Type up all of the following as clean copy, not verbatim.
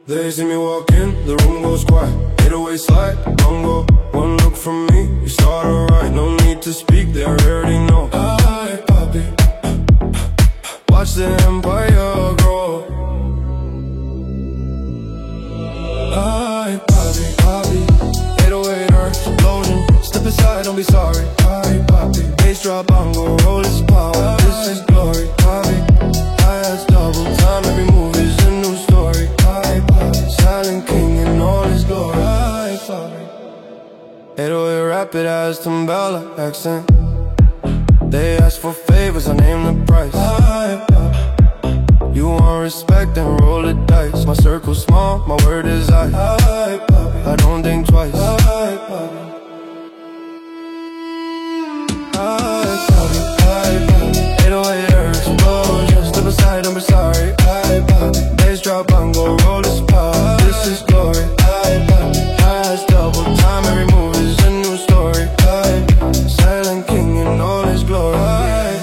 They see me walk in, the room goes quiet. 808 slide, bongo. One look from me, you start alright. No need to speak, they already know. Aye, papi, watch the empire grow. Aye, papi, papi, 808 earth explosion. Step aside, don't be sorry. Aye, papi, bass drop, bongo, roll this power. This is glory, papi. Hi-hats double time, every move is a new story. Aye, papi, silent king in all his glory. Aye, papi, 808 rapid as Tumbella accent. They ask for favors, I name the price. Aye, papi, you want respect, then roll the dice. My circle's small, my word is I. Aye, papi, I don't think twice. Aye, papi, aye, papi, aye, papi, 808 earth explosion. Step aside, don't be sorry. Aye, papi, bass drop, bongo, roll this power. This is glory. Aye, papi, highs double time, every move is a new story. Aye, papi, silent king in all his glory. Aye,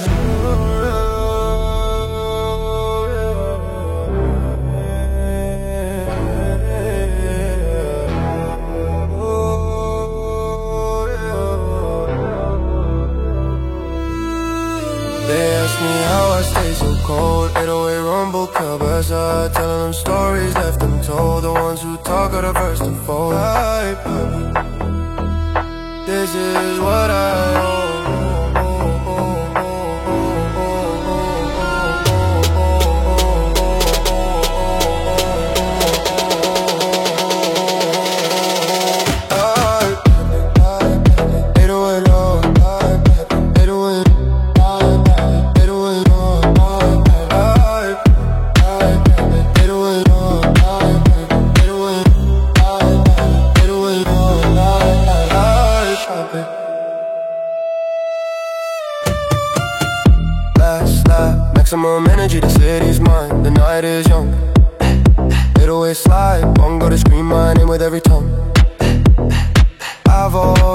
they ask me how I stay so cold. 808 rumble, cabeza, telling them stories left untold. The ones who talk are the first to fold. Aye, papi, this is what I owe. Maximum energy, the city's mine, the night is young. 808 slide, bongo to scream my name with every tongue. I've always